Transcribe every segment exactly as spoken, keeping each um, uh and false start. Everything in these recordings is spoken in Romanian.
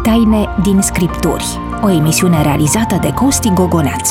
Taine din Scripturi, o emisiune realizată de Costi Gogoneață.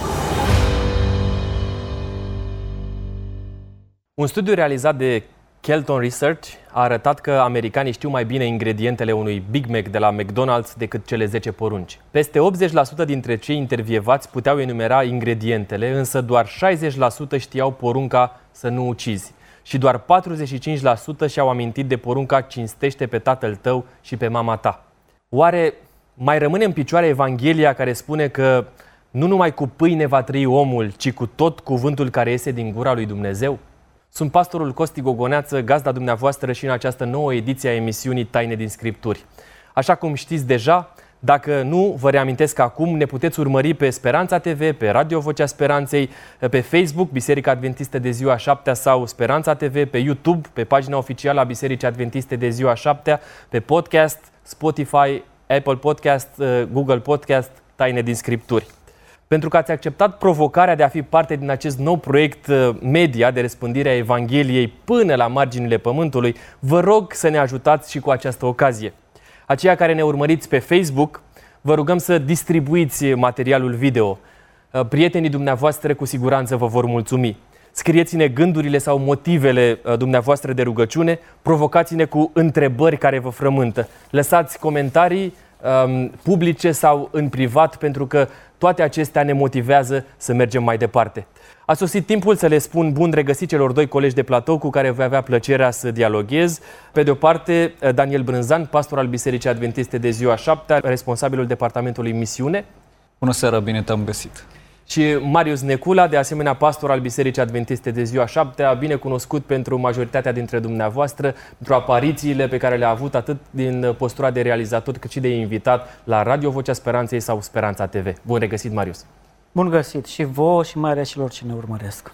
Un studiu realizat de Kelton Research a arătat că americanii știu mai bine ingredientele unui Big Mac de la McDonald's decât cele zece porunci. Peste optzeci la sută dintre cei intervievați puteau enumera ingredientele, însă doar șaizeci la sută știau porunca să nu ucizi. Și doar patruzeci și cinci la sută și-au amintit de porunca cinstește pe tatăl tău și pe mama ta. Oare mai rămâne în picioare Evanghelia care spune că nu numai cu pâine va trăi omul, ci cu tot cuvântul care iese din gura lui Dumnezeu? Sunt pastorul Costi Gogoneață, gazda dumneavoastră și în această nouă ediție a emisiunii Taine din Scripturi. Așa cum știți deja, dacă nu, vă reamintesc că acum ne puteți urmări pe Speranța T V, pe Radio Vocea Speranței, pe Facebook, Biserica Adventistă de Ziua Șaptea sau Speranța T V, pe YouTube, pe pagina oficială a Bisericii Adventiste de Ziua Șaptea, pe podcast, Spotify, Apple Podcast, Google Podcast, Taine din Scripturi. Pentru că ați acceptat provocarea de a fi parte din acest nou proiect media de răspândire a Evangheliei până la marginile pământului, vă rog să ne ajutați și cu această ocazie. Aceia care ne urmăriți pe Facebook, vă rugăm să distribuiți materialul video. Prietenii dumneavoastră cu siguranță vă vor mulțumi. Scrieți-ne gândurile sau motivele dumneavoastră de rugăciune, provocați-ne cu întrebări care vă frământă. Lăsați comentarii um, publice sau în privat, pentru că toate acestea ne motivează să mergem mai departe. A sosit timpul să le spun bun regăsit celor doi colegi de platou cu care voi avea plăcerea să dialoghez. Pe de o parte, Daniel Brânzan, pastor al Bisericii Adventiste de Ziua Șaptea, responsabilul departamentului Misiune. Bună seara, bine te-am găsit! Și Marius Necula, de asemenea pastor al Bisericii Adventiste de Ziua Șaptea, bine cunoscut pentru majoritatea dintre dumneavoastră, pentru aparițiile pe care le-a avut atât din postura de realizator cât și de invitat la Radio Vocea Speranței sau Speranța T V. Bun regăsit, Marius! Bun găsit și vouă și mai ales celor ce ne urmăresc.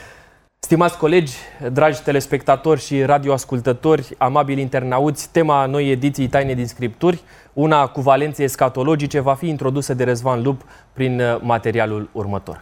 Stimați colegi, dragi telespectatori și radioascultători, amabili internauți, tema noii ediții Taine din Scripturi, una cu valențe escatologice, va fi introdusă de Răzvan Lup prin materialul următor.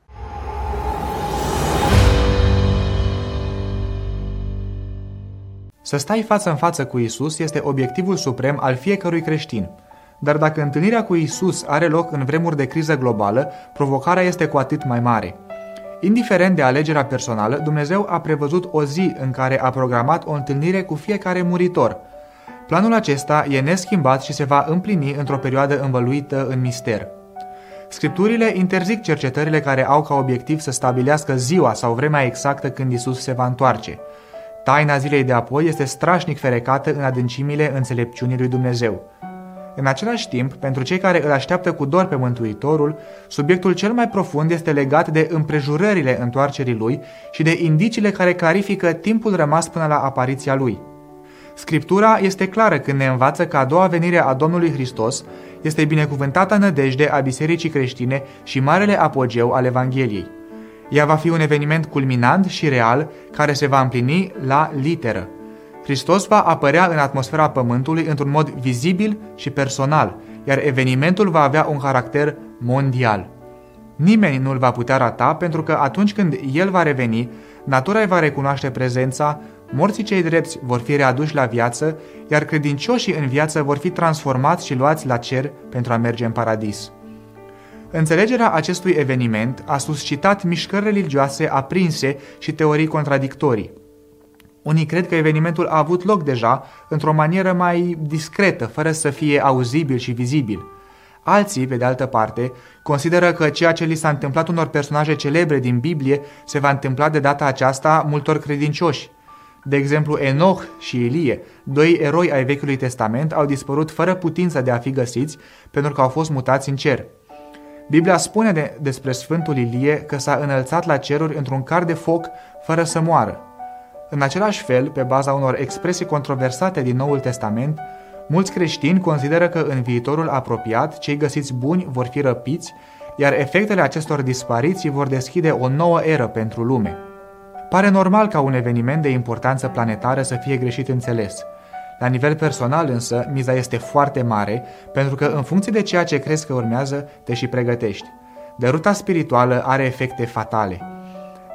Să stai față în față cu Isus este obiectivul suprem al fiecărui creștin. Dar dacă întâlnirea cu Isus are loc în vremuri de criză globală, provocarea este cu atât mai mare. Indiferent de alegerea personală, Dumnezeu a prevăzut o zi în care a programat o întâlnire cu fiecare muritor. Planul acesta e neschimbat și se va împlini într-o perioadă învăluită în mister. Scripturile interzic cercetările care au ca obiectiv să stabilească ziua sau vremea exactă când Isus se va întoarce. Taina zilei de apoi este strașnic ferecată în adâncimile înțelepciunii lui Dumnezeu. În același timp, pentru cei care îl așteaptă cu dor pe Mântuitorul, subiectul cel mai profund este legat de împrejurările întoarcerii lui și de indiciile care clarifică timpul rămas până la apariția lui. Scriptura este clară când ne învață că a doua venire a Domnului Hristos este binecuvântata nădejde a bisericii creștine și marele apogeu al Evangheliei. Ea va fi un eveniment culminant și real care se va împlini la literă. Hristos va apărea în atmosfera Pământului într-un mod vizibil și personal, iar evenimentul va avea un caracter mondial. Nimeni nu îl va putea rata pentru că atunci când El va reveni, natura îi va recunoaște prezența, morții cei drepți vor fi readuși la viață, iar credincioșii în viață vor fi transformați și luați la cer pentru a merge în paradis. Înțelegerea acestui eveniment a suscitat mișcări religioase aprinse și teorii contradictorii. Unii cred că evenimentul a avut loc deja într-o manieră mai discretă, fără să fie auzibil și vizibil. Alții, pe de altă parte, consideră că ceea ce li s-a întâmplat unor personaje celebre din Biblie se va întâmpla de data aceasta multor credincioși. De exemplu, Enoch și Ilie, doi eroi ai Vechiului Testament, au dispărut fără putință de a fi găsiți pentru că au fost mutați în cer. Biblia spune de, despre Sfântul Ilie că s-a înălțat la ceruri într-un car de foc fără să moară. În același fel, pe baza unor expresii controversate din Noul Testament, mulți creștini consideră că în viitorul apropiat cei găsiți buni vor fi răpiți, iar efectele acestor dispariții vor deschide o nouă eră pentru lume. Pare normal ca un eveniment de importanță planetară să fie greșit înțeles. La nivel personal însă, miza este foarte mare, pentru că în funcție de ceea ce crezi că urmează, te și pregătești. Deruta spirituală are efecte fatale.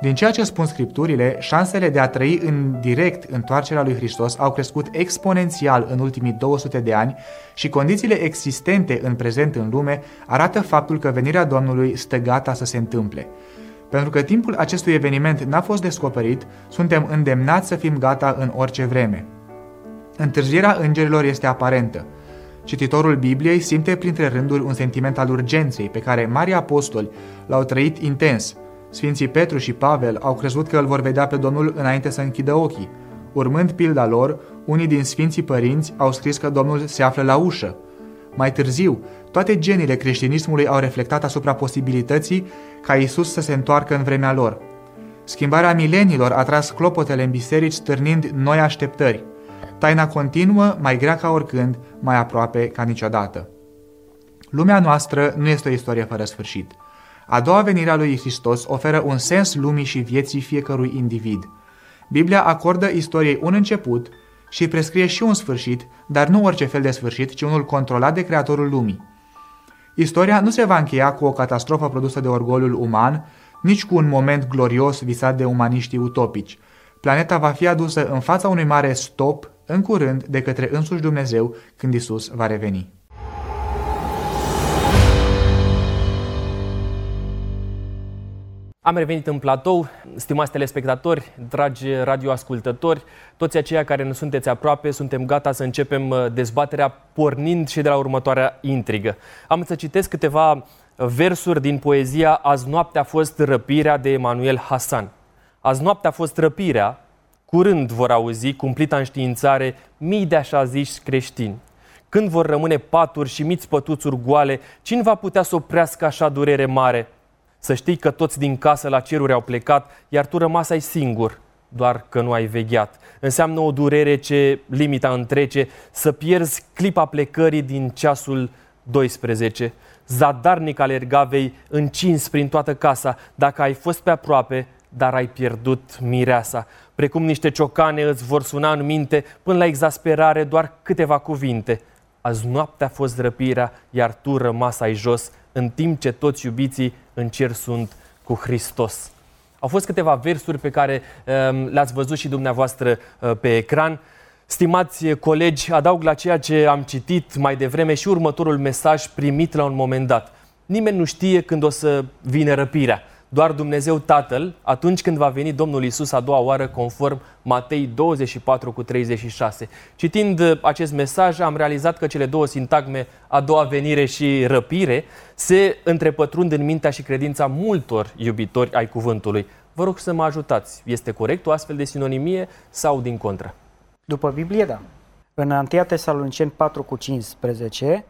Din ceea ce spun Scripturile, șansele de a trăi în direct întoarcerea lui Hristos au crescut exponențial în ultimii două sute de ani și condițiile existente în prezent în lume arată faptul că venirea Domnului stă gata să se întâmple. Pentru că timpul acestui eveniment n-a fost descoperit, suntem îndemnați să fim gata în orice vreme. Întârzierea îngerilor este aparentă. Cititorul Bibliei simte printre rânduri un sentiment al urgenței pe care marii apostoli l-au trăit intens. Sfinții Petru și Pavel au crezut că îl vor vedea pe Domnul înainte să închidă ochii. Urmând pilda lor, unii din Sfinții Părinți au scris că Domnul se află la ușă. Mai târziu, toate genile creștinismului au reflectat asupra posibilității ca Iisus să se întoarcă în vremea lor. Schimbarea mileniilor a tras clopotele în biserici, stârnind noi așteptări. Taina continuă, mai grea ca oricând, mai aproape ca niciodată. Lumea noastră nu este o istorie fără sfârșit. A doua venire a lui Hristos oferă un sens lumii și vieții fiecărui individ. Biblia acordă istoriei un început și prescrie și un sfârșit, dar nu orice fel de sfârșit, ci unul controlat de Creatorul lumii. Istoria nu se va încheia cu o catastrofă produsă de orgoliul uman, nici cu un moment glorios visat de umaniștii utopici. Planeta va fi adusă în fața unui mare stop, în curând, de către însuși Dumnezeu, când Iisus va reveni. Am revenit în platou, stimați telespectatori, dragi radioascultători, toți aceia care nu sunteți aproape, suntem gata să începem dezbaterea pornind și de la următoarea intrigă. Am să citesc câteva versuri din poezia Azi noaptea a fost răpirea de Emanuel Hasan. Azi noaptea a fost răpirea, curând vor auzi, cumplita înștiințare, mii de așa ziși creștini. Când vor rămâne paturi și mici pătuțuri goale, cine va putea să oprească așa durere mare? Să știi că toți din casă la ceruri au plecat, iar tu rămas ai singur, doar că nu ai vegheat. Înseamnă o durere ce limita întrece, să pierzi clipa plecării din ceasul doisprezece. Zadarnic alerga vei încins prin toată casa, dacă ai fost pe aproape, dar ai pierdut mireasa. Precum niște ciocane îți vor suna în minte, până la exasperare doar câteva cuvinte. Azi noaptea a fost răpirea, iar tu rămas ai jos, în timp ce toți iubiții în cer sunt cu Hristos. Au fost câteva versuri pe care um, le-ați văzut și dumneavoastră uh, pe ecran. Stimați colegi, adaug la ceea ce am citit mai devreme și următorul mesaj primit la un moment dat. Nimeni nu știe când o să vină răpirea. Doar Dumnezeu Tatăl, atunci când va veni Domnul Iisus a doua oară, conform Matei douăzeci și patru cu treizeci și șase. Citind acest mesaj, am realizat că cele două sintagme, a doua venire și răpire, se întrepătrund în mintea și credința multor iubitori ai cuvântului. Vă rog să mă ajutați. Este corect o astfel de sinonimie sau din contră? După Biblie, da. În întâi Tesaloniceni patru cu cincisprezece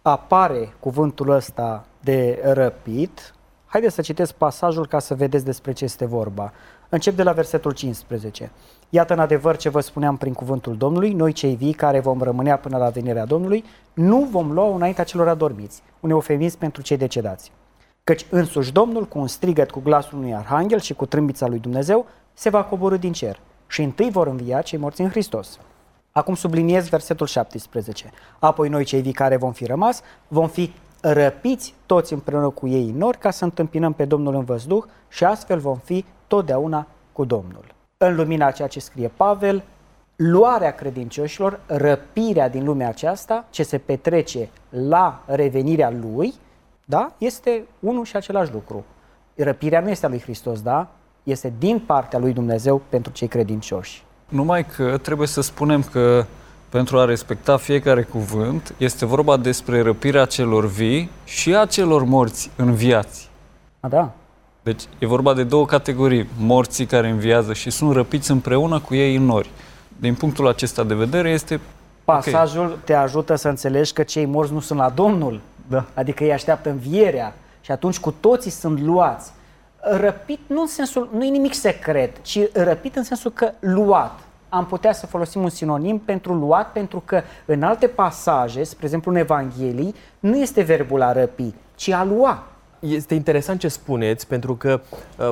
apare cuvântul ăsta de răpit. Haideți să citesc pasajul ca să vedeți despre ce este vorba. Încep de la versetul cincisprezece. Iată în adevăr ce vă spuneam prin cuvântul Domnului, noi cei vii care vom rămânea până la venirea Domnului, nu vom lua înaintea celor adormiți, un eufemism pentru cei decedați. Căci însuși Domnul, cu un strigăt, cu glasul unui arhanghel și cu trâmbița lui Dumnezeu, se va coborî din cer și întâi vor învia cei morți în Hristos. Acum subliniez versetul șaptesprezece. Apoi noi cei vii care vom fi rămas, vom fi răpiți toți împreună cu ei în nori ca să întâmpinăm pe Domnul în văzduh și astfel vom fi totdeauna cu Domnul. În lumina a ceea ce scrie Pavel, luarea credincioșilor, răpirea din lumea aceasta, ce se petrece la revenirea lui, da, este unul și același lucru. Răpirea nu este a lui Hristos, da? Este din partea lui Dumnezeu pentru cei credincioși. Numai că trebuie să spunem că pentru a respecta fiecare cuvânt, este vorba despre răpirea celor vii și a celor morți înviați. A, da. Deci e vorba de două categorii, morții care înviază și sunt răpiți împreună cu ei în nori. Din punctul acesta de vedere este Pasajul okay. te ajută să înțelegi că cei morți nu sunt la Domnul, Da. Adică ei așteaptă învierea și atunci cu toții sunt luați. Răpit nu în sensul, nu e nimic secret, ci răpit în sensul că luat. Am putea să folosim un sinonim pentru luat, pentru că în alte pasaje, spre exemplu în Evanghelii, nu este verbul a răpi, ci a lua. Este interesant ce spuneți, pentru că uh,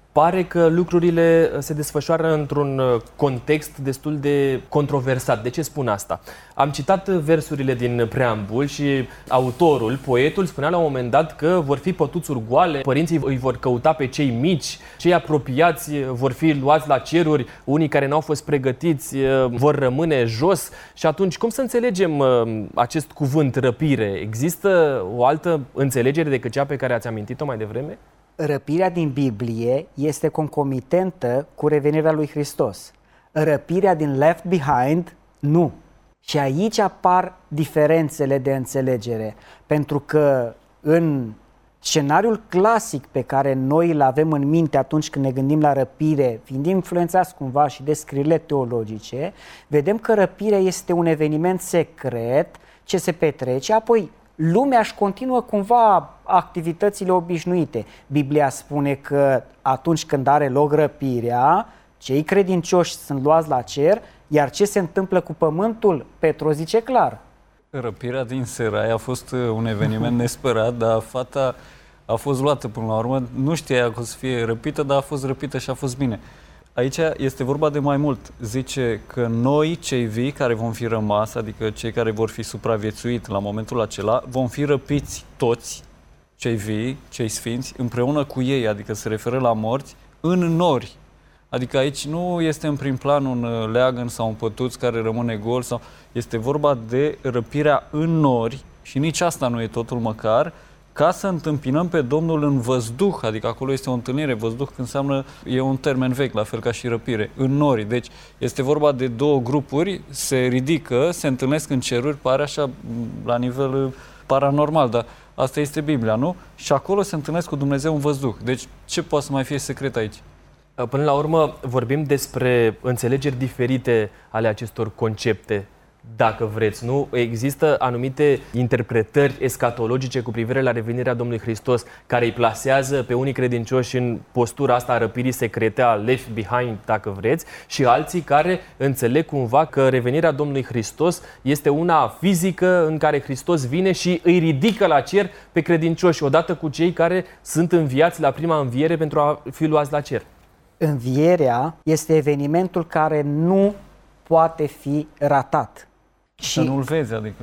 Pare că lucrurile se desfășoară într-un context destul de controversat. De ce spun asta? Am citat versurile din preambul și autorul, poetul, spunea la un moment dat că vor fi pătuțuri goale, părinții îi vor căuta pe cei mici, cei apropiați vor fi luați la ceruri, unii care n-au fost pregătiți vor rămâne jos. Și atunci, cum să înțelegem acest cuvânt răpire? Există o altă înțelegere decât cea pe care ați amintit-o mai devreme? Răpirea din Biblie este concomitentă cu revenirea lui Hristos. Răpirea din Left Behind, nu. Și aici apar diferențele de înțelegere, pentru că în scenariul clasic pe care noi îl avem în minte atunci când ne gândim la răpire, fiind influențați cumva și de scrierile teologice, vedem că răpirea este un eveniment secret ce se petrece, apoi lumea își continuă cumva activitățile obișnuite. Biblia spune că atunci când are loc răpirea, cei credincioși sunt luați la cer, iar ce se întâmplă cu pământul, Petru zice clar. Răpirea din Serai a fost un eveniment nesperat, dar fata a fost luată până la urmă. Nu știa că o să fie răpită, dar a fost răpită și a fost bine. Aici este vorba de mai mult. Zice că noi, cei vii care vom fi rămas, adică cei care vor fi supraviețuit la momentul acela, vom fi răpiți toți, cei vii, cei sfinți, împreună cu ei, adică se referă la morți, în nori. Adică aici nu este în prim plan un leagăn sau un pătuț care rămâne gol, sau este vorba de răpirea în nori și nici asta nu e totul măcar, ca să întâmpinăm pe Domnul în văzduh, adică acolo este o întâlnire, văzduh înseamnă, e un termen vechi, la fel ca și răpire, în nori. Deci este vorba de două grupuri, se ridică, se întâlnesc în ceruri, pare așa la nivel paranormal, dar asta este Biblia, nu? Și acolo se întâlnesc cu Dumnezeu în văzduh. Deci ce poate să mai fie secret aici? Până la urmă vorbim despre înțelegeri diferite ale acestor concepte, dacă vreți, nu? Există anumite interpretări escatologice cu privire la revenirea Domnului Hristos care îi plasează pe unii credincioși în postura asta a răpirii secrete, a left behind, dacă vreți, și alții care înțeleg cumva că revenirea Domnului Hristos este una fizică în care Hristos vine și îi ridică la cer pe credincioși, odată cu cei care sunt înviați la prima înviere pentru a fi luați la cer. Învierea este evenimentul care nu poate fi ratat. Și nu-l vezi, adică?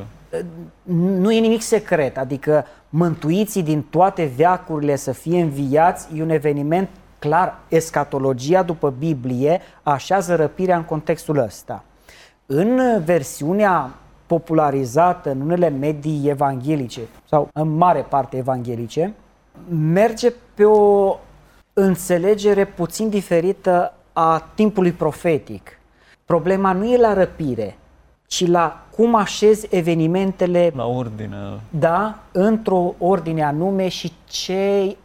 Nu e nimic secret, adică mântuiții din toate veacurile să fie înviați e un eveniment clar. Escatologia după Biblie așează răpirea în contextul ăsta. În versiunea popularizată în unele medii evanghelice sau în mare parte evanghelice, merge pe o înțelegere puțin diferită a timpului profetic. Problema nu e la răpire, ci la cum așezi evenimentele, la ordine, da, într-o ordine anume și ce uh,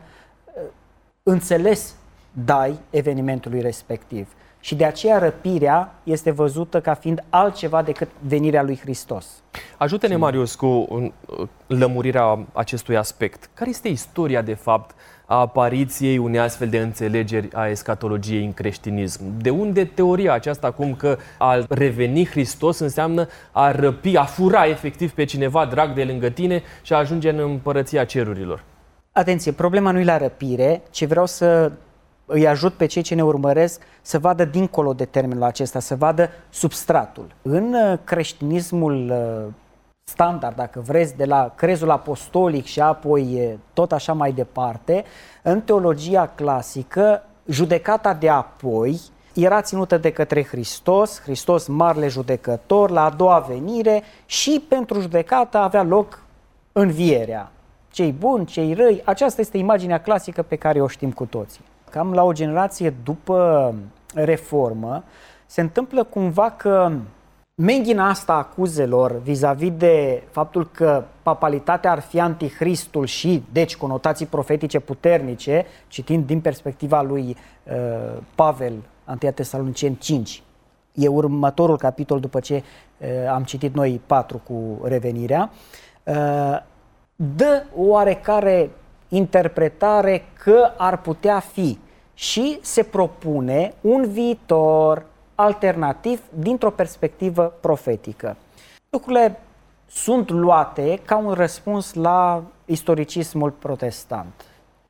înțeles dai evenimentului respectiv. Și de aceea răpirea este văzută ca fiind altceva decât venirea lui Hristos. Ajută-ne, Marius, cu lămurirea acestui aspect. Care este istoria, de fapt, a apariției unei astfel de înțelegeri a escatologiei în creștinism? De unde teoria aceasta cum că a reveni Hristos înseamnă a răpi, a fura efectiv pe cineva drag de lângă tine și a ajunge în împărăția cerurilor? Atenție, problema nu e la răpire, ci vreau să îi ajut pe cei ce ne urmăresc să vadă dincolo de termenul acesta, să vadă substratul. În creștinismul standard, dacă vreți, de la crezul apostolic și apoi tot așa mai departe, în teologia clasică, judecata de apoi era ținută de către Hristos, Hristos marele judecător, la a doua venire, și pentru judecată avea loc învierea. Cei buni, cei răi, aceasta este imaginea clasică pe care o știm cu toții. Cam la o generație după Reformă, se întâmplă cumva că menghina asta a acuzelor vis-a-vis de faptul că papalitatea ar fi antichristul și, deci, conotații profetice puternice, citind din perspectiva lui uh, Pavel, întâi Tesaloniceni cinci, e următorul capitol după ce uh, am citit noi patru cu revenirea, uh, dă oarecare interpretare că ar putea fi și se propune un viitor alternativ dintr-o perspectivă profetică. Lucrurile sunt luate ca un răspuns la istoricismul protestant.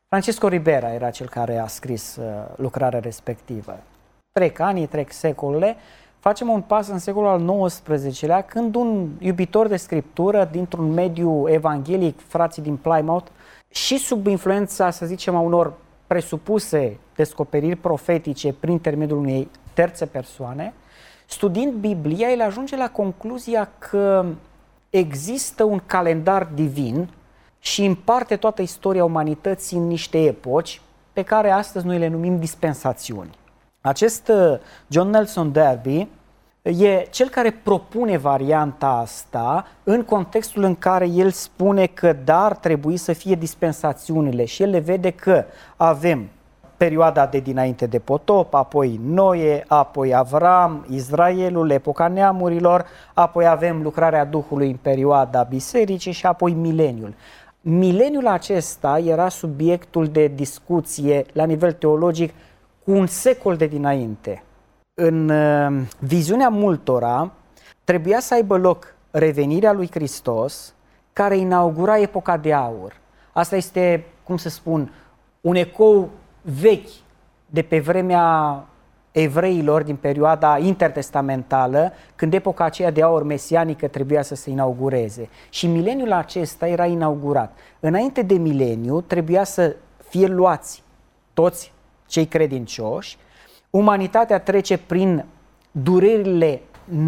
Francisco Ribera era cel care a scris uh, lucrarea respectivă. Trec anii, trec secolele, facem un pas în secolul al nouăsprezecelea, când un iubitor de scriptură dintr-un mediu evanghelic, frații din Plymouth, și sub influența, să zicem, a unor presupuse descoperiri profetice prin intermediul unei terțe persoane, studiind Biblia, el ajunge la concluzia că există un calendar divin și împarte toată istoria umanității în niște epoci pe care astăzi noi le numim dispensațiuni. Acest John Nelson Darby e cel care propune varianta asta în contextul în care el spune că da, ar trebui să fie dispensațiunile și el le vede că avem perioada de dinainte de potop, apoi Noe, apoi Avram, Israelul, epoca neamurilor, apoi avem lucrarea Duhului în perioada bisericii și apoi mileniul. Mileniul acesta era subiectul de discuție la nivel teologic cu un secol de dinainte. În uh, viziunea multora trebuia să aibă loc revenirea lui Hristos, care inaugura epoca de aur. Asta este, cum să spun, un ecou vechi de pe vremea evreilor din perioada intertestamentală, când epoca aceea de aur mesianică trebuia să se inaugureze. Și mileniul acesta era inaugurat. Înainte de mileniu trebuia să fie luați toți cei credincioși, umanitatea trece prin durerile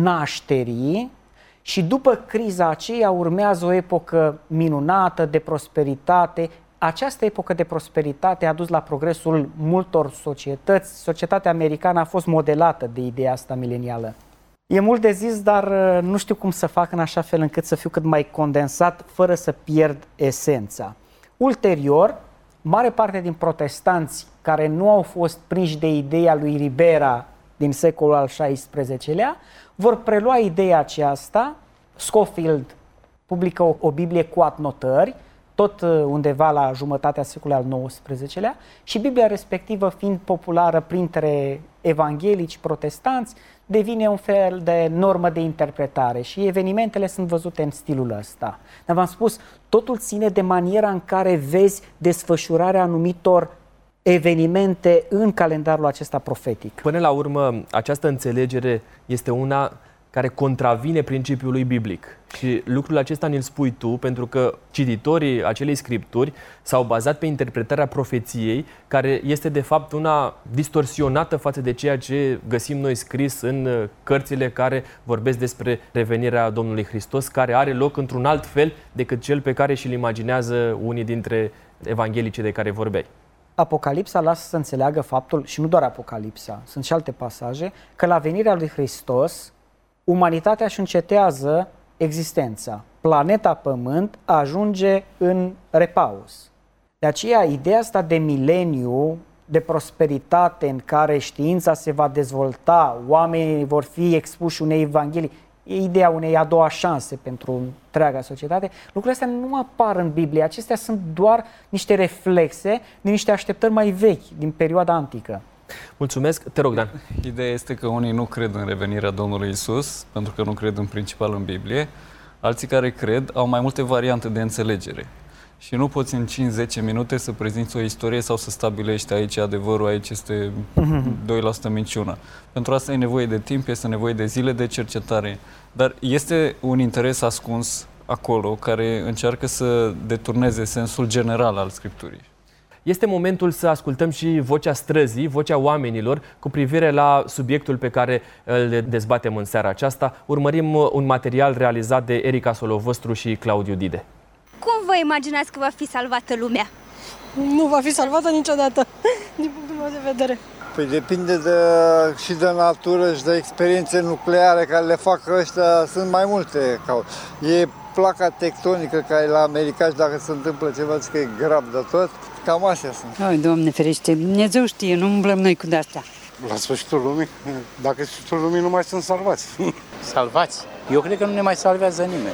nașterii și după criza aceea urmează o epocă minunată de prosperitate. Această epocă de prosperitate a dus la progresul multor societăți. Societatea americană a fost modelată de ideea asta milenială. E mult de zis, dar nu știu cum să fac în așa fel încât să fiu cât mai condensat, fără să pierd esența. Ulterior, mare parte din protestanți care nu au fost prinși de ideea lui Ribera din secolul al șaisprezecelea vor prelua ideea aceasta. Scofield publică o, o Biblie cu adnotări, tot undeva la jumătatea secolului al nouăsprezecelea, și Biblia respectivă, fiind populară printre evanghelici protestanți, devine un fel de normă de interpretare și evenimentele sunt văzute în stilul ăsta. Dar v-am spus, totul ține de maniera în care vezi desfășurarea anumitor evenimente în calendarul acesta profetic. Până la urmă, această înțelegere este una care contravine principiului biblic. Și lucrul acesta ne-l spui tu, pentru că cititorii acelei scripturi s-au bazat pe interpretarea profeției, care este de fapt una distorsionată față de ceea ce găsim noi scris în cărțile care vorbesc despre revenirea Domnului Hristos, care are loc într-un alt fel decât cel pe care și-l imaginează unii dintre evanghelicii de care vorbeai. Apocalipsa lasă să înțeleagă faptul, și nu doar Apocalipsa, sunt și alte pasaje, că la venirea lui Hristos umanitatea își încetează existența. Planeta Pământ ajunge în repaus. De aceea, ideea asta de mileniu, de prosperitate în care știința se va dezvolta, oamenii vor fi expuși unei evanghelii, e ideea unei a doua șanse pentru întreaga societate. Lucrurile astea nu apar în Biblie. Acestea sunt doar niște reflexe din niște așteptări mai vechi, din perioada antică. Mulțumesc. Te rog, Dan. Ideea este că unii nu cred în revenirea Domnului Isus, pentru că nu cred în principal în Biblie. Alții care cred au mai multe variante de înțelegere. Și nu poți în cinci zece minute să prezinți o istorie sau să stabilești aici adevărul, aici este doi la sută minciună. Pentru asta e nevoie de timp, este nevoie de zile de cercetare. Dar este un interes ascuns acolo care încearcă să deturneze sensul general al Scripturii. Este momentul să ascultăm și vocea străzii, vocea oamenilor, cu privire la subiectul pe care îl dezbatem în seara aceasta. Urmărim un material realizat de Erica Solovostru și Claudiu Dide. Cum vă imaginați că va fi salvată lumea? Nu va fi salvată niciodată, din punctul meu de vedere. Păi depinde de, și de natură și de experiențe nucleare care le fac ăștia, sunt mai multe. E placa tectonică care e la americani, dacă se întâmplă ceva, că e grav de tot, cam astea sunt. Ai, Doamne ferește, Dumnezeu știe, nu umblăm noi cu de-astea. La sfârșitul lumii, dacă sfârșitul lumii nu mai sunt salvați. Salvați? Eu cred că nu ne mai salvează nimeni.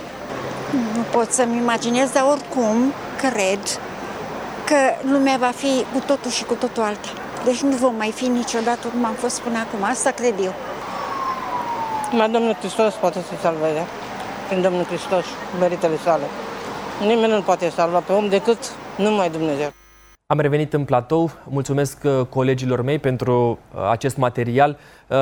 Nu pot să-mi imaginez, dar oricum cred că lumea va fi cu totul și cu totul alta. Deci nu vom mai fi niciodată cum am fost până acum, asta cred eu. Numai Domnul Hristos poate să salveze, prin Domnul Hristos, meritele sale. Nimeni nu poate salva pe om decât numai Dumnezeu. Am revenit în platou. Mulțumesc colegilor mei pentru acest material.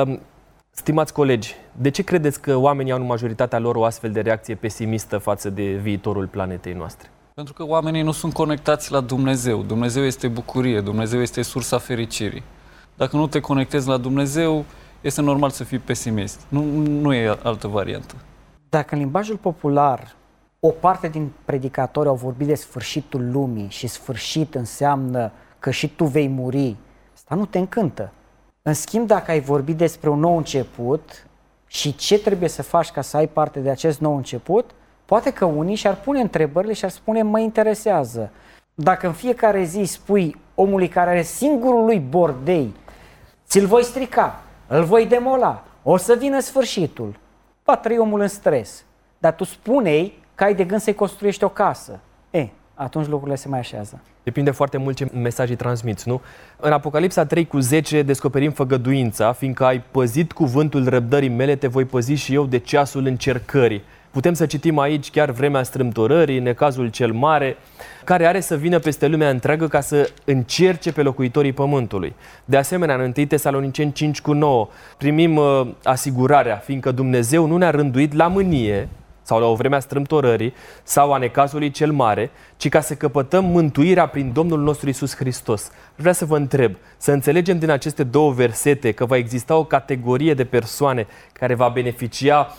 Stimați colegi, de ce credeți că oamenii au în majoritatea lor o astfel de reacție pesimistă față de viitorul planetei noastre? Pentru că oamenii nu sunt conectați la Dumnezeu. Dumnezeu este bucurie, Dumnezeu este sursa fericirii. Dacă nu te conectezi la Dumnezeu, este normal să fii pesimist. Nu, nu e altă variantă. Dacă în limbajul popular o parte din predicatori au vorbit de sfârșitul lumii și sfârșit înseamnă că și tu vei muri, asta nu te încântă. În schimb, dacă ai vorbit despre un nou început și ce trebuie să faci ca să ai parte de acest nou început, poate că unii și-ar pune întrebările și ar spune, mă interesează. Dacă în fiecare zi spui omului care are singurul lui bordei, ți-l voi strica, îl voi demola, o să vină sfârșitul, va trăi omul în stres. Dar tu spune-i că ai de gând să-i construiești o casă. E, atunci lucrurile se mai așează. Depinde foarte mult ce mesaje transmiți, nu? În Apocalipsa trei cu zece descoperim făgăduința, fiindcă ai păzit cuvântul răbdării mele, te voi păzi și eu de ceasul încercării. Putem să citim aici chiar vremea strâmtorării, necazul cel mare, care are să vină peste lumea întreagă ca să încerce pe locuitorii pământului. De asemenea, în întâi Tesaloniceni cinci cu nouă primim uh, asigurarea, fiindcă Dumnezeu nu ne-a rânduit la mânie sau la o vreme a strâmtorării sau a necazului cel mare, ci ca să căpătăm mântuirea prin Domnul nostru Iisus Hristos. Vreau să vă întreb, să înțelegem din aceste două versete că va exista o categorie de persoane care va beneficia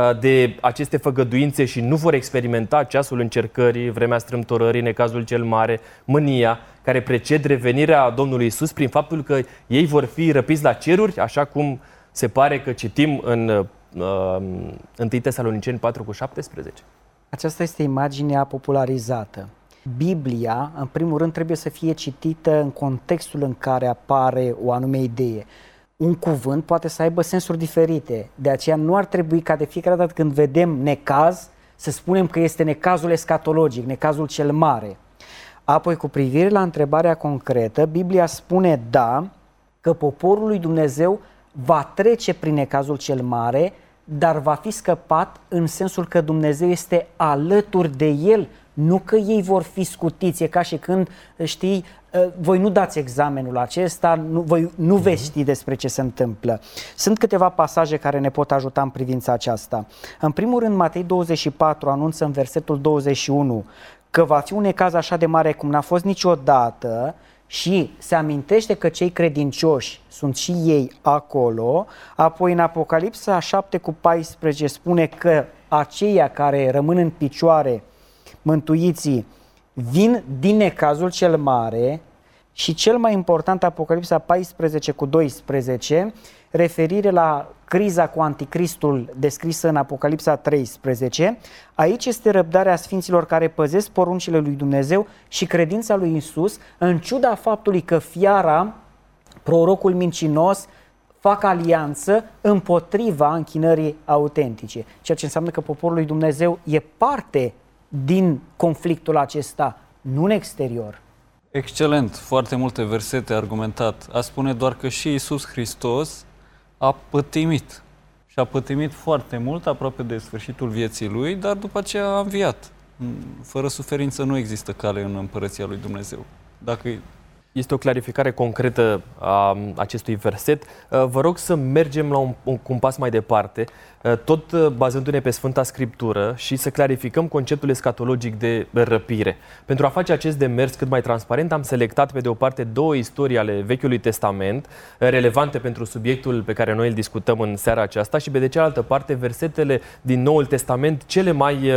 de aceste făgăduințe și nu vor experimenta ceasul încercării, vremea strâmtorării, necazul cel mare, mânia, care preced revenirea Domnului Iisus prin faptul că ei vor fi răpiți la ceruri, așa cum se pare că citim în uh, întâi Tesaloniceni patru cu șaptesprezece. Aceasta este imaginea popularizată. Biblia, în primul rând, trebuie să fie citită în contextul în care apare o anume idee. Un cuvânt poate să aibă sensuri diferite, de aceea nu ar trebui ca de fiecare dată când vedem necaz să spunem că este necazul escatologic, necazul cel mare. Apoi, cu privire la întrebarea concretă, Biblia spune da, că poporul lui Dumnezeu va trece prin necazul cel mare, dar va fi scăpat în sensul că Dumnezeu este alături de el, nu că ei vor fi scutiți, e ca și când, știi, voi nu dați examenul acesta, nu, voi nu veți ști despre ce se întâmplă. Sunt câteva pasaje care ne pot ajuta în privința aceasta. În primul rând, Matei douăzeci și patru anunță în versetul douăzeci și unu că va fi un necaz așa de mare cum n-a fost niciodată și se amintește că cei credincioși sunt și ei acolo. Apoi în Apocalipsa șapte cu paisprezece spune că aceia care rămân în picioare, mântuiții, vin din necazul cel mare. Și cel mai important, Apocalipsa paisprezece cu doisprezece, referire la criza cu anticristul descrisă în Apocalipsa treisprezece. Aici este răbdarea sfinților care păzesc poruncile lui Dumnezeu și credința lui Iisus, în ciuda faptului că fiara, prorocul mincinos, fac alianță împotriva închinării autentice. Ceea ce înseamnă că poporul lui Dumnezeu e parte din conflictul acesta, nu în exterior. Excelent, foarte multe versete argumentat. A spune doar că și Iisus Hristos a pătimit. Și a pătimit foarte mult, aproape de sfârșitul vieții lui, dar după aceea a înviat. Fără suferință nu există cale în împărăția lui Dumnezeu. Dacă este o clarificare concretă a acestui verset. Vă rog să mergem la un, un, un pas mai departe, tot bazându-ne pe Sfânta Scriptură și să clarificăm conceptul escatologic de răpire. Pentru a face acest demers cât mai transparent, am selectat pe de o parte două istorii ale Vechiului Testament, relevante pentru subiectul pe care noi îl discutăm în seara aceasta, și pe de cealaltă parte versetele din Noul Testament cele mai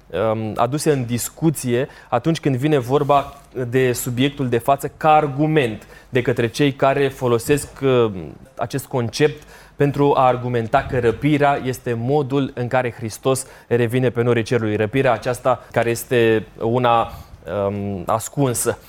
aduse în discuție atunci când vine vorba de subiectul de față ca argument de către cei care folosesc acest concept pentru a argumenta că răpirea este modul în care Hristos revine pe norii cerului. Răpirea aceasta care este una um, ascunsă.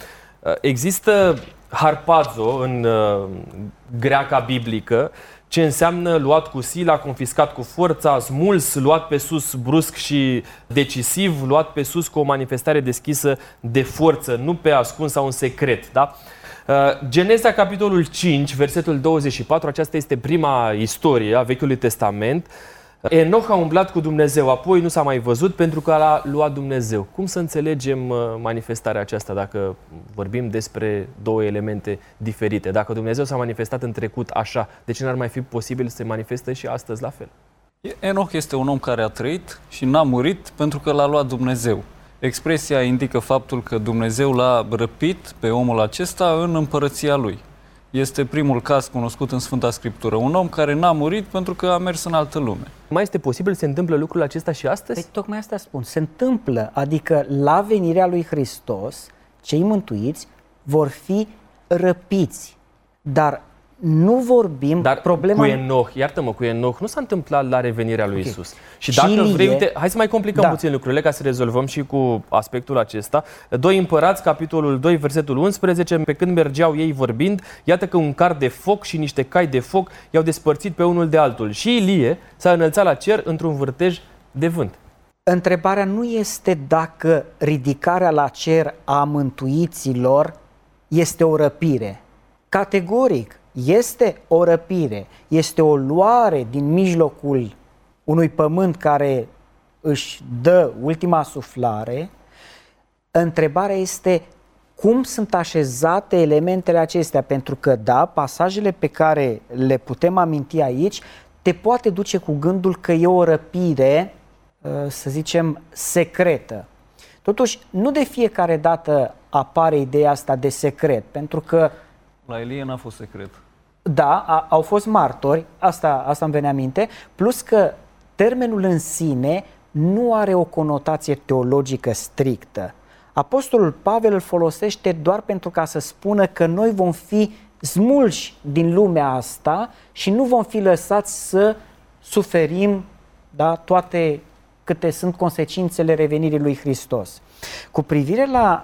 Există harpazo în uh, greaca biblică, ce înseamnă luat cu sila, confiscat cu forța, smuls, luat pe sus brusc și decisiv, luat pe sus cu o manifestare deschisă de forță, nu pe ascuns sau în secret. Da? Geneza, capitolul cinci, versetul douăzeci și patru, aceasta este prima istorie a Vechiului Testament, Enoch a umblat cu Dumnezeu, apoi nu s-a mai văzut pentru că l-a luat Dumnezeu. Cum să înțelegem manifestarea aceasta dacă vorbim despre două elemente diferite? Dacă Dumnezeu s-a manifestat în trecut așa, de ce n-ar mai fi posibil să se manifeste și astăzi la fel? Enoch este un om care a trăit și n-a murit pentru că l-a luat Dumnezeu. Expresia indică faptul că Dumnezeu l-a răpit pe omul acesta în împărăția lui. Este primul caz cunoscut în Sfânta Scriptură. Un om care n-a murit pentru că a mers în altă lume. Mai este posibil să se întâmple lucrul acesta și astăzi? Păi tocmai asta spun. Se întâmplă, adică la venirea lui Hristos, cei mântuiți vor fi răpiți. Dar nu vorbim... Dar problema... cu Enoch, iartă-mă, cu Enoch nu s-a întâmplat la revenirea lui okay. Isus. Și Cilie... dacă vrei, uite, hai să mai complicăm da. puțin lucrurile ca să rezolvăm și cu aspectul acesta. Doi Împărați, capitolul doi, versetul unsprezece, pe când mergeau ei vorbind, iată că un car de foc și niște cai de foc i-au despărțit pe unul de altul. Și Ilie s-a înălțat la cer într-un vârtej de vânt. Întrebarea nu este dacă ridicarea la cer a mântuiților este o răpire. Categoric. Este o răpire, este o luare din mijlocul unui pământ care își dă ultima suflare. Întrebarea este cum sunt așezate elementele acestea, pentru că, da, pasajele pe care le putem aminti aici te poate duce cu gândul că e o răpire, să zicem, secretă. Totuși, nu de fiecare dată apare ideea asta de secret, pentru că la Ilie n-a fost secret. Da, a, au fost martori, asta, asta îmi venea minte, plus că termenul în sine nu are o conotație teologică strictă. Apostolul Pavel îl folosește doar pentru ca să spună că noi vom fi smulși din lumea asta și nu vom fi lăsați să suferim, da, toate câte sunt consecințele revenirii lui Hristos. Cu privire la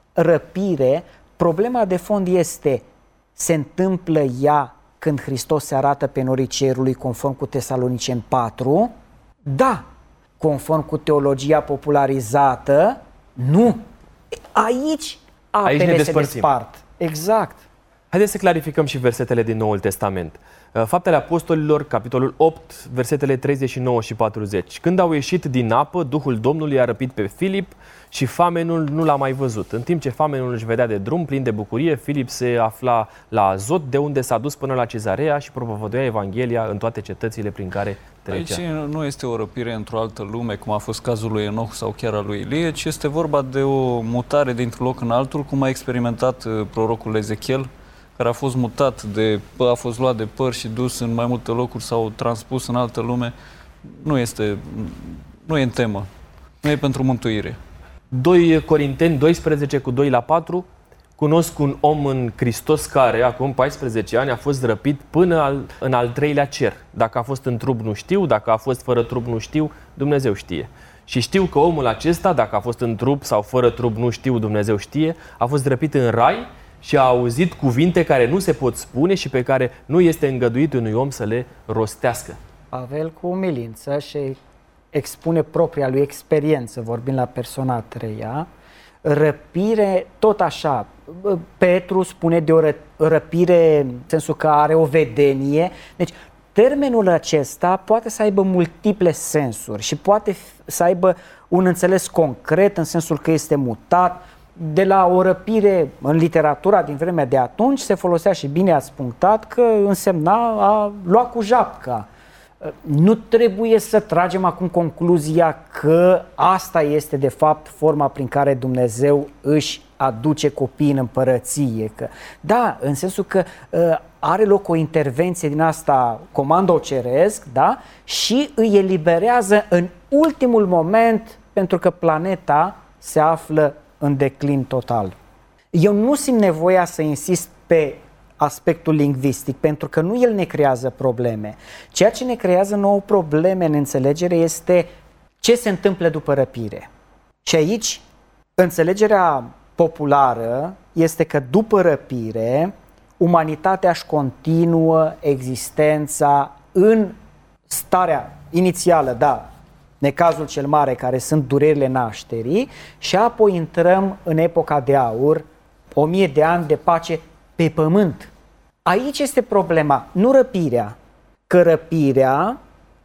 răpire, problema de fond este: se întâmplă ea când Hristos se arată pe norii cerului, conform cu Tesaloniceni patru? Da. Conform cu teologia popularizată? Nu. Aici apele se despart. Exact. Haideți să clarificăm și versetele din Noul Testament. Faptele Apostolilor, capitolul opt, versetele treizeci și nouă și patruzeci. Când au ieșit din apă, Duhul Domnului a răpit pe Filip și famenul nu l-a mai văzut. În timp ce famenul își vedea de drum, plin de bucurie, Filip se afla la Azot, de unde s-a dus până la Cezarea și propovăduia Evanghelia în toate cetățile prin care trecea. Aici nu este o răpire într-o altă lume, cum a fost cazul lui Enoch sau chiar al lui Ilie, ci este vorba de o mutare dintr-un loc în altul, cum a experimentat prorocul Ezechiel, care a fost mutat, de, a fost luat de păr și dus în mai multe locuri sau transpus în altă lume. Nu este, nu e în temă. Nu e pentru mântuire. doi Corinteni doisprezece cu doi la patru. Cunosc un om în Hristos care, acum paisprezece ani, a fost răpit până al, în al treilea cer. Dacă a fost în trup, nu știu. Dacă a fost fără trup, nu știu. Dumnezeu știe. Și știu că omul acesta, dacă a fost în trup sau fără trup, nu știu, Dumnezeu știe, a fost răpit în rai și a auzit cuvinte care nu se pot spune și pe care nu este îngăduit unui om să le rostească. Pavel cu umilință și expune propria lui experiență, vorbind la persoana a treia, răpire, tot așa. Petru spune de o răpire în sensul că are o vedenie. Deci termenul acesta poate să aibă multiple sensuri și poate să aibă un înțeles concret în sensul că este mutat. De la o răpire în literatura din vremea de atunci se folosea, și bine ați punctat, că însemna a lua cu japca. Nu trebuie să tragem acum concluzia că asta este de fapt forma prin care Dumnezeu își aduce copiii în împărăție. Că, da, în sensul că uh, are loc o intervenție din asta comando ceresc, da? Și îi eliberează în ultimul moment, pentru că planeta se află în declin total. Eu nu simt nevoia să insist pe aspectul lingvistic, pentru că nu el ne creează probleme. Ceea ce ne creează nouă probleme în înțelegere este ce se întâmplă după răpire. Și aici, înțelegerea populară este că după răpire, umanitatea își continuă existența în starea inițială, da, necazul cel mare, care sunt durerile nașterii, și apoi intrăm în epoca de aur, o mie de ani de pace pe pământ. Aici este problema, nu răpirea, că răpirea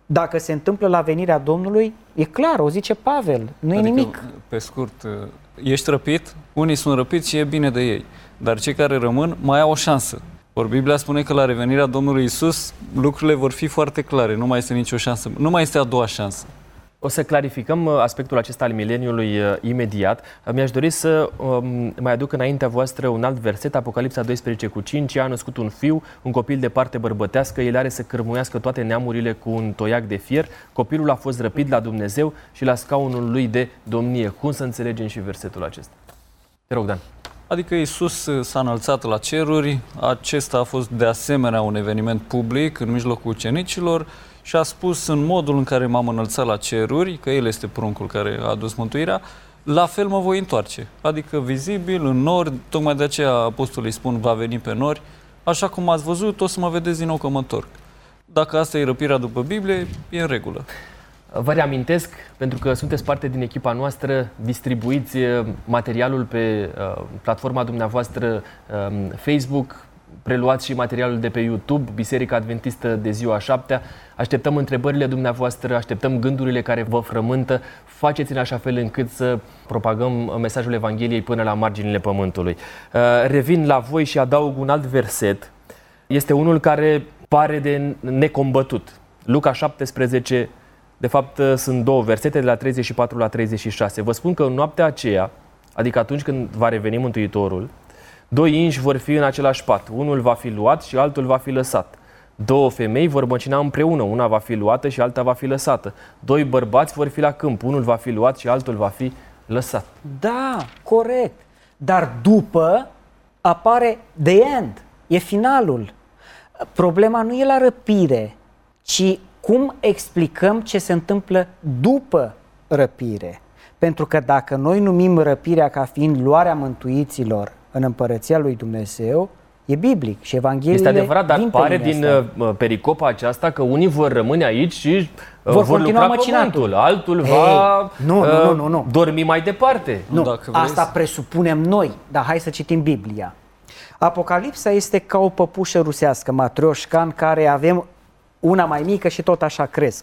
Dacă se întâmplă la venirea Domnului, e clar, o zice Pavel, nu e adică, nimic. Pe scurt, ești răpit, unii sunt răpiți și e bine de ei, dar cei care rămân mai au o șansă. Ori Biblia spune că la revenirea Domnului Iisus lucrurile vor fi foarte clare, nu mai este nicio șansă, nu mai este a doua șansă. O să clarificăm aspectul acesta al mileniului uh, imediat. Mi-aș dori să um, mai aduc înaintea voastră un alt verset, Apocalipsa doisprezece cu cinci. A născut un fiu, un copil de parte bărbătească, el are să cârmuiască toate neamurile cu un toiac de fier. Copilul a fost răpit la Dumnezeu și la scaunul lui de domnie. Cum să înțelegem și versetul acesta? Te rog, Dan. Adică Iisus s-a înălțat la ceruri, acesta a fost de asemenea un eveniment public în mijlocul ucenicilor și a spus în modul în care m-am înălțat la ceruri, că El este pruncul care a adus mântuirea, la fel mă voi întoarce. Adică vizibil, în nori, tocmai de aceea apostolii spun va veni pe nori, așa cum ați văzut, o să mă vedeți din nou că mă întorc. Dacă asta e răpirea după Biblie, e în regulă. Vă reamintesc, pentru că sunteți parte din echipa noastră, distribuiți materialul pe uh, platforma dumneavoastră uh, Facebook, preluați și materialul de pe YouTube, Biserica Adventistă de ziua a șaptea. Așteptăm întrebările dumneavoastră, așteptăm gândurile care vă frământă. Faceți în așa fel încât să propagăm mesajul Evangheliei până la marginile pământului. Uh, revin la voi și adaug un alt verset. Este unul care pare de necombătut. Luca șaptesprezece. De fapt, sunt două versete, de la treizeci și patru la treizeci și șase. Vă spun că în noaptea aceea, adică atunci când va reveni Mântuitorul, doi inși vor fi în același pat. Unul va fi luat și altul va fi lăsat. Două femei vor măcina împreună. Una va fi luată și alta va fi lăsată. Doi bărbați vor fi la câmp. Unul va fi luat și altul va fi lăsat. Da, corect. Dar după apare the end. E finalul. Problema nu e la răpire, ci cum explicăm ce se întâmplă după răpire? Pentru că dacă noi numim răpirea ca fiind luarea mântuiților în împărăția lui Dumnezeu, e biblic și Evangheliile este adevărat, dar pare din asta. pericopa aceasta că unii vor rămâne aici și vor, vor lucra pământul, altul Ei, va nu, nu, nu, nu, nu. dormi mai departe. Nu, Dacă asta vrei... presupunem noi, dar hai să citim Biblia. Apocalipsa este ca o păpușă rusească, matrioșca, în care avem una mai mică și tot așa cresc.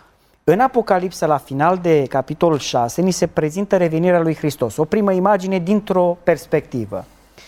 În Apocalipsa, la final de capitolul șase, ni se prezintă revenirea lui Hristos, o primă imagine dintr-o perspectivă.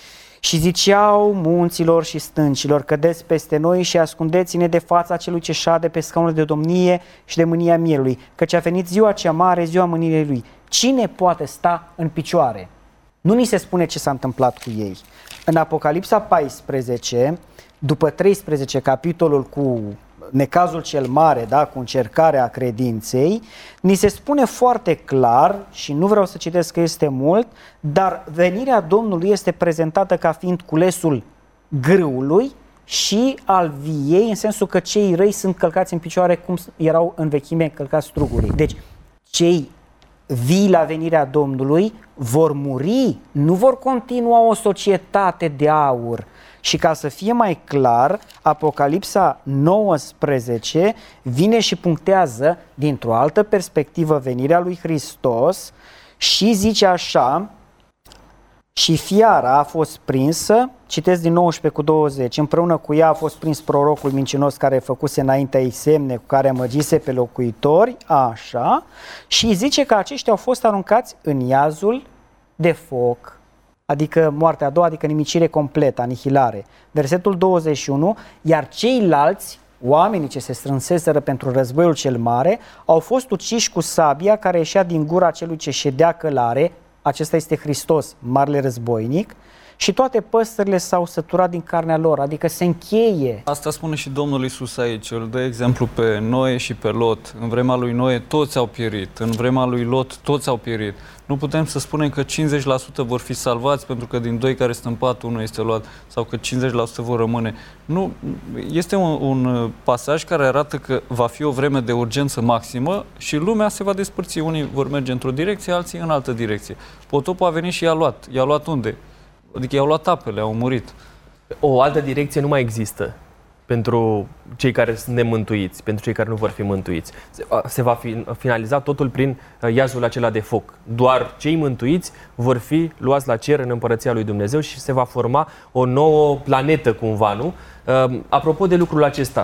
Și ziceau munților și stâncilor, cădeți peste noi și ascundeți-ne de fața celui ce șade pe scaunul de domnie și de mânia mielului, căci a venit ziua cea mare, ziua mâniei lui. Cine poate sta în picioare? Nu ni se spune ce s-a întâmplat cu ei. În Apocalipsa paisprezece, după treisprezece capitolul cu necazul cel mare, da, cu încercarea credinței, ni se spune foarte clar, și nu vreau să citesc că este mult, dar venirea Domnului este prezentată ca fiind culesul grâului și al viei, în sensul că cei răi sunt călcați în picioare cum erau în vechime călcați strugurii. Deci, cei vii la venirea Domnului vor muri, nu vor continua o societate de aur. Și ca să fie mai clar, Apocalipsa nouăsprezece vine și punctează dintr-o altă perspectivă venirea lui Hristos și zice așa: și fiara a fost prinsă, citesc din nouăsprezece cu douăzeci, împreună cu ea a fost prins prorocul mincinos care făcuse înaintea ei semne cu care amăgise pe locuitori, așa, și zice că aceștia au fost aruncați în iazul de foc, adică moartea a doua, adică nimicire completă, anihilare. Versetul douăzeci și unu, iar ceilalți, oamenii ce se strânseseră pentru războiul cel mare, au fost uciși cu sabia care ieșea din gura celui ce ședea călare, acesta este Hristos, marele războinic, și toate păsările s-au săturat din carnea lor, adică se încheie. Asta spune și Domnul Iisus aici, îl dă exemplu pe Noe și pe Lot. În vremea lui Noe toți au pierit, în vremea lui Lot toți au pierit. Nu putem să spunem că cincizeci la sută vor fi salvați pentru că din doi care sunt în pat, unul este luat, sau că cincizeci la sută vor rămâne. Nu, este un, un pasaj care arată că va fi o vreme de urgență maximă și lumea se va despărți. Unii vor merge într-o direcție, alții în altă direcție. Potopul a venit și i-a luat. I-a luat unde? Adică i-au luat apele, au murit. O altă direcție nu mai există pentru cei care sunt nemântuiți, pentru cei care nu vor fi mântuiți. Se va fi finaliza totul prin iazul acela de foc. Doar cei mântuiți vor fi luați la cer în împărăția lui Dumnezeu și se va forma o nouă planetă cumva, nu? Apropo de lucrul acesta,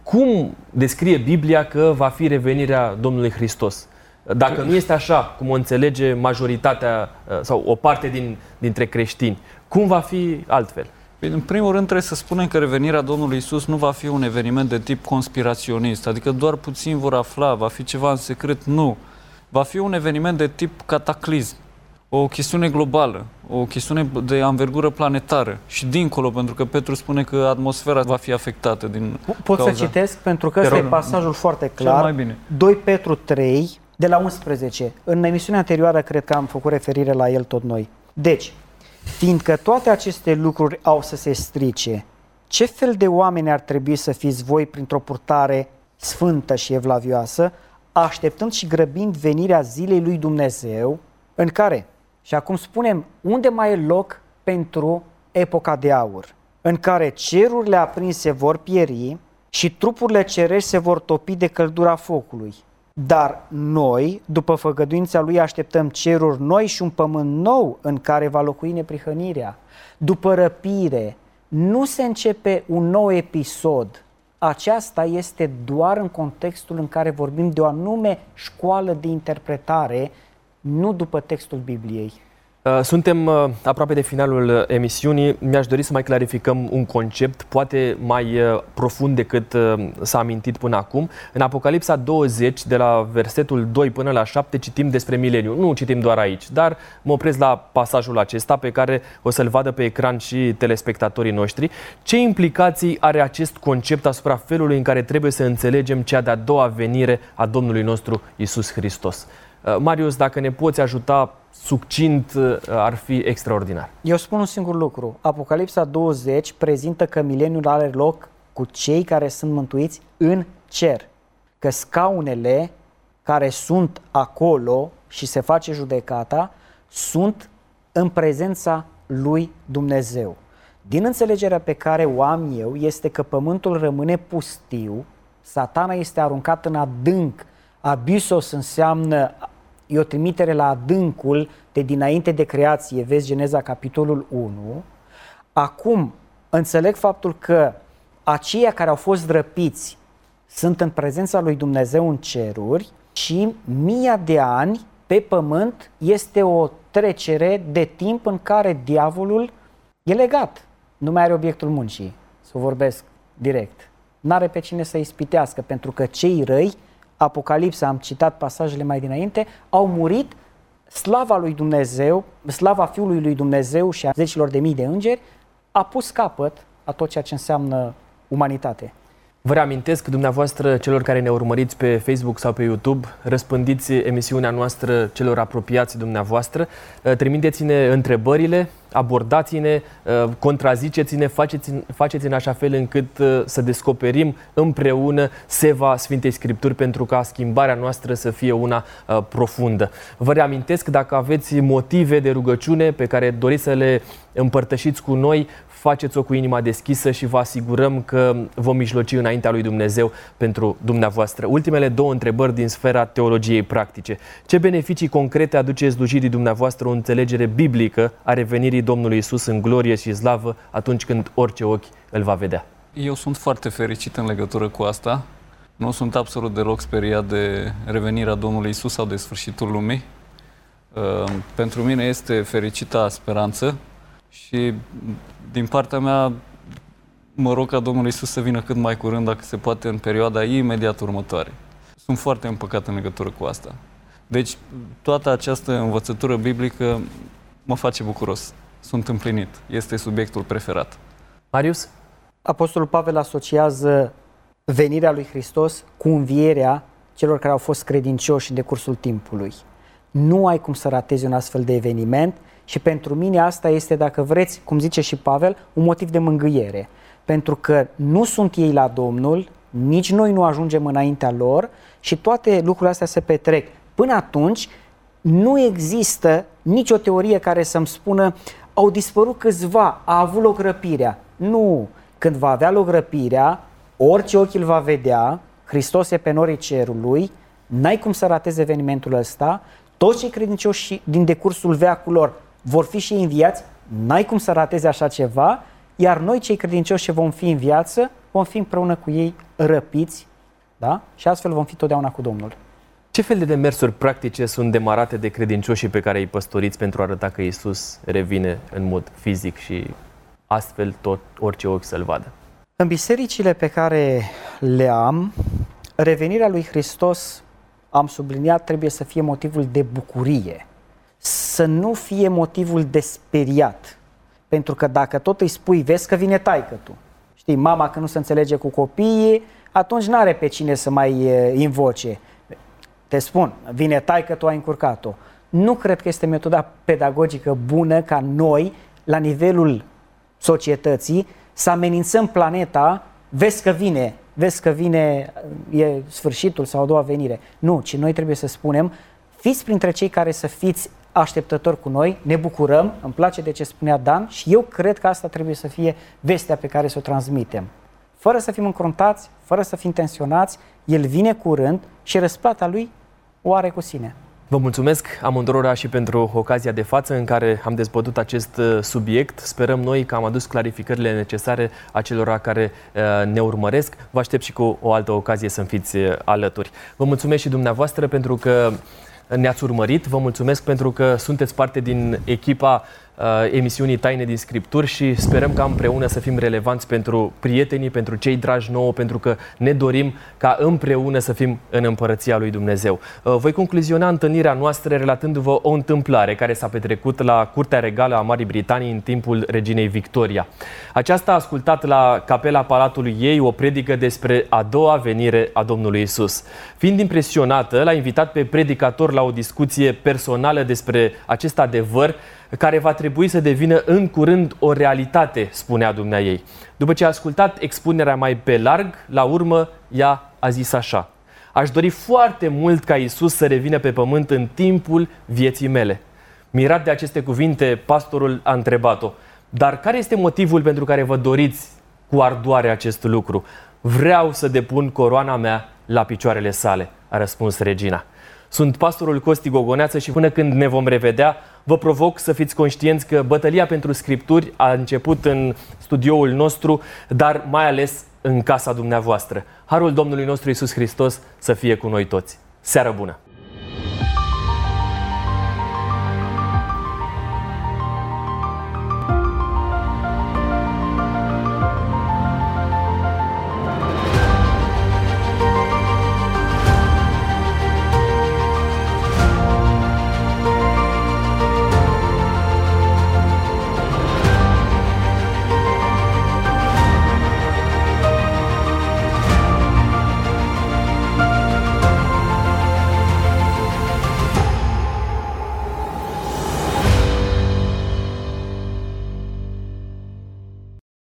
Cum descrie Biblia că va fi revenirea Domnului Hristos? Dacă nu este așa, cum o înțelege majoritatea sau o parte din, dintre creștini, cum va fi altfel? În primul rând trebuie să spunem că revenirea Domnului Iisus nu va fi un eveniment de tip conspiraționist, adică doar puțini vor afla, va fi ceva în secret, nu. Va fi un eveniment de tip cataclism, o chestiune globală, o chestiune de anvergură planetară și dincolo, pentru că Petru spune că atmosfera va fi afectată din Pot cauza... să citesc, pentru că ăsta e pasajul foarte clar. Mai bine. doi Petru trei, de la unsprezece. În emisiunea anterioară cred că am făcut referire la el tot noi. Deci, fiindcă toate aceste lucruri au să se strice, ce fel de oameni ar trebui să fiți voi printr-o purtare sfântă și evlavioasă, așteptând și grăbind venirea zilei lui Dumnezeu, în care, și acum spunem, unde mai e loc pentru epoca de aur, în care cerurile aprinse vor pieri și trupurile cerești se vor topi de căldura focului. Dar noi, după făgăduința lui, așteptăm ceruri noi și un pământ nou în care va locui neprihănirea. După răpire, nu se începe un nou episod. Aceasta este doar în contextul în care vorbim de o anume școală de interpretare, nu după textul Bibliei. Suntem aproape de finalul emisiunii. Mi-aș dori să mai clarificăm un concept, poate mai profund decât s-a amintit până acum. În Apocalipsa douăzeci, de la versetul doi până la șapte, citim despre mileniu. Nu citim doar aici, dar mă opresc la pasajul acesta pe care o să-l vadă pe ecran și telespectatorii noștri. Ce implicații are acest concept asupra felului în care trebuie să înțelegem cea de-a doua venire a Domnului nostru Iisus Hristos? Marius, dacă ne poți ajuta succint, ar fi extraordinar. Eu spun un singur lucru. Apocalipsa douăzeci prezintă că mileniul are loc cu cei care sunt mântuiți în cer. Că scaunele care sunt acolo și se face judecata sunt în prezența lui Dumnezeu. Din înțelegerea pe care o am eu este că pământul rămâne pustiu, Satana este aruncat în adânc, abisos înseamnă e o trimitere la adâncul de dinainte de creație, vezi Geneza capitolul unu. Acum înțeleg faptul că aceia care au fost răpiți sunt în prezența lui Dumnezeu în ceruri și mii de ani pe pământ este o trecere de timp în care diavolul e legat. Nu mai are obiectul muncii, să vorbesc direct. N-are pe cine să ispitească, pentru că cei răi, Apocalipsa, am citat pasajele mai dinainte, au murit, slava lui Dumnezeu, slava Fiului lui Dumnezeu și a zecilor de mii de îngeri a pus capăt a tot ceea ce înseamnă umanitate. Vă reamintesc dumneavoastră, celor care ne urmăriți pe Facebook sau pe YouTube, răspândiți emisiunea noastră celor apropiați dumneavoastră, trimiteți-ne întrebările, abordați-ne, contraziceți-ne, faceți, faceți în așa fel încât să descoperim împreună seva Sfintei Scripturi pentru ca schimbarea noastră să fie una profundă. Vă reamintesc, dacă aveți motive de rugăciune pe care doriți să le împărtășiți cu noi, faceți-o cu inima deschisă și vă asigurăm că vom mijloci înaintea lui Dumnezeu pentru dumneavoastră. Ultimele două întrebări din sfera teologiei practice. Ce beneficii concrete aduce slujirii dumneavoastră o înțelegere biblică a revenirii Domnului Iisus în glorie și slavă atunci când orice ochi îl va vedea? Eu sunt foarte fericit în legătură cu asta. Nu sunt absolut deloc speriat de revenirea Domnului Iisus sau de sfârșitul lumii. Pentru mine este fericita speranță și din partea mea mă rog ca Domnul Iisus să vină cât mai curând, dacă se poate, în perioada imediat următoare. Sunt foarte împăcat în legătură cu asta. Deci toată această învățătură biblică mă face bucuros. Sunt împlinit. Este subiectul preferat. Marius? Apostolul Pavel asociază venirea lui Hristos cu învierea celor care au fost credincioși în decursul timpului. Nu ai cum să ratezi un astfel de eveniment și pentru mine asta este, dacă vreți, cum zice și Pavel, un motiv de mângâiere. Pentru că nu sunt ei la Domnul, nici noi nu ajungem înaintea lor și toate lucrurile astea se petrec. Până atunci nu există nicio teorie care să-mi spună au dispărut câțiva, a avut loc răpirea. Nu, când va avea loc răpirea, orice ochi îl va vedea, Hristos e pe norii cerului, n-ai cum să ratezi evenimentul ăsta, toți cei credincioși din decursul veacurilor vor fi și înviați, n-ai cum să ratezi așa ceva, iar noi cei credincioși ce vom fi în viață, vom fi împreună cu ei răpiți, da? Și astfel vom fi totdeauna cu Domnul. Ce fel de demersuri practice sunt demarate de credincioșii pe care îi păstoriți pentru a arăta că Iisus revine în mod fizic și astfel tot orice ochi să-L vadă? În bisericile pe care le am, revenirea lui Hristos, am subliniat, trebuie să fie motivul de bucurie, să nu fie motivul de speriat. Pentru că dacă tot îi spui, vezi că vine taică-tu, știi, mama că nu se înțelege cu copiii, atunci n-are pe cine să mai invoce. Te spun, vine taică-tu, ai încurcat-o. Nu cred că este metoda pedagogică bună ca noi, la nivelul societății, să amenințăm planeta, vezi că vine, vezi că vine, e sfârșitul sau a doua venire. Nu, ci noi trebuie să spunem, fiți printre cei care să fiți așteptători cu noi, ne bucurăm, îmi place de ce spunea Dan și eu cred că asta trebuie să fie vestea pe care să o transmitem. Fără să fim încruntați, fără să fim tensionați, El vine curând și răsplata Lui o are cu sine. Vă mulțumesc amândurora și pentru ocazia de față în care am dezbătut acest subiect. Sperăm noi că am adus clarificările necesare acelora care ne urmăresc. Vă aștept și cu o altă ocazie să-mi fiți alături. Vă mulțumesc și dumneavoastră pentru că ne-ați urmărit. Vă mulțumesc pentru că sunteți parte din echipa uh, emisiunii Taine din Scripturi și sperăm ca împreună să fim relevanți pentru prietenii, pentru cei dragi nouă, pentru că ne dorim ca împreună să fim în Împărăția lui Dumnezeu. Uh, voi concluziona întâlnirea noastră relatându-vă o întâmplare care s-a petrecut la Curtea Regală a Marii Britanii în timpul reginei Victoria. Aceasta a ascultat la capela palatului ei o predică despre a doua venire a Domnului Isus. Fiind impresionată, l-a invitat pe predicator la o discuție personală despre acest adevăr care va trebui să devină în curând o realitate, spunea dumneaei. După ce a ascultat expunerea mai pe larg, la urmă ea a zis așa: aș dori foarte mult ca Isus să revină pe pământ în timpul vieții mele. Mirat de aceste cuvinte, pastorul a întrebat-o: dar care este motivul pentru care vă doriți cu ardoare acest lucru? Vreau să depun coroana mea la picioarele sale, a răspuns regina. Sunt pastorul Costi Gogoneață și până când ne vom revedea, vă provoc să fiți conștienți că bătălia pentru Scripturi a început în studioul nostru, dar mai ales în casa dumneavoastră. Harul Domnului nostru Iisus Hristos să fie cu noi toți. Seară bună!